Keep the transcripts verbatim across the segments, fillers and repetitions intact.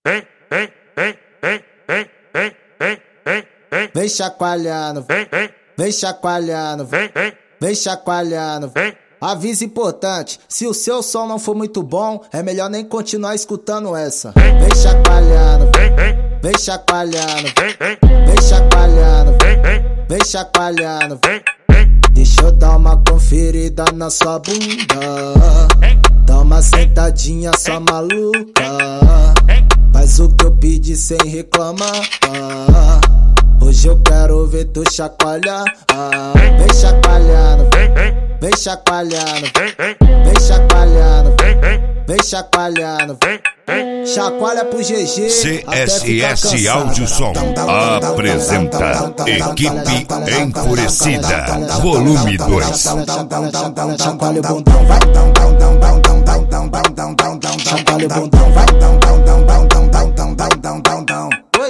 Vem chacoalhando, vem chacoalhando, vem chacoalhando. Aviso importante, se o seu som não for muito bom, é melhor nem continuar escutando essa. Vem chacoalhando, vem chacoalhando, vem chacoalhando, vem chacoalhando. Deixa eu dar uma conferida na sua bunda. Dá uma sentadinha só maluca. Faz o que eu pedi sem reclamar. Hoje eu quero ver tu chacoalhar. Vem chacoalhando, vem chacoalhando, vem chacoalhando, vem chacoalhando. Chacoalha pro G G. C S S Audiosom apresenta Equipe Enfurecida Volume dois. Chacoalha o bundão, vai. Chacoalha o bundão, vai. Oi.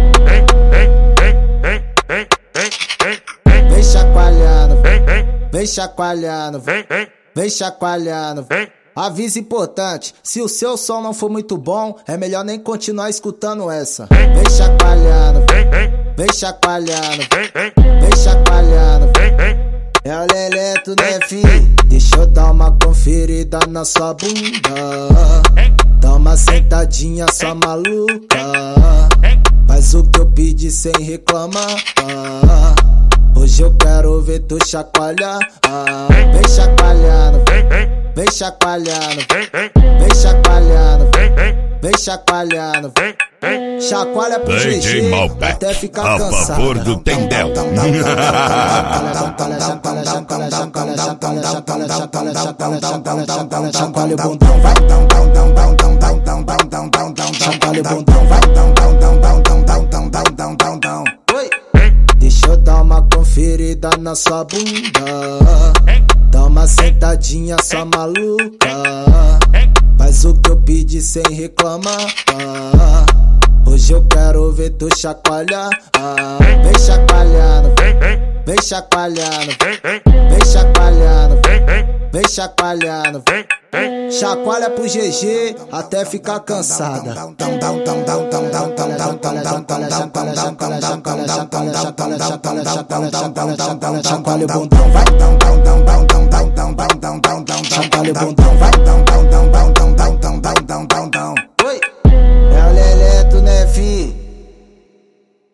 Vem chacoalhando, vem chacoalhando, vem chacoalhando. Aviso importante, se o seu som não for muito bom, é melhor nem continuar escutando essa. Vem chacoalhando, vem chacoalhando, vem chacoalhando. É o Leleto, né, fi? Deixa eu dar uma conferida na sua bunda. Dá uma sentadinha só maluca. Faz o que eu pedi sem reclamar. Hoje eu quero ver tu chacoalhar. Vem chacoalhando, vem chacoalhando, vem chacoalhando, vem chacoalhando. Chacoalha pro G G até ficar a cansado. favor do Tendel. Chacoalha o bundão, vai. Chacoalha o bundão, vai. Oi. Deixa eu dar uma conferida na sua bunda. Dá uma sentadinha só maluca. Faz o que eu pedi sem reclamar. Hoje eu quero ver tu chacoalhar. Vem chacoalhando, vem chacoalhando, vem chacoalhando, vem chacoalhando. Chacoalha pro G G até ficar cansada. Chacoalha o bundão, vai. Chacoalha o bundão, vai.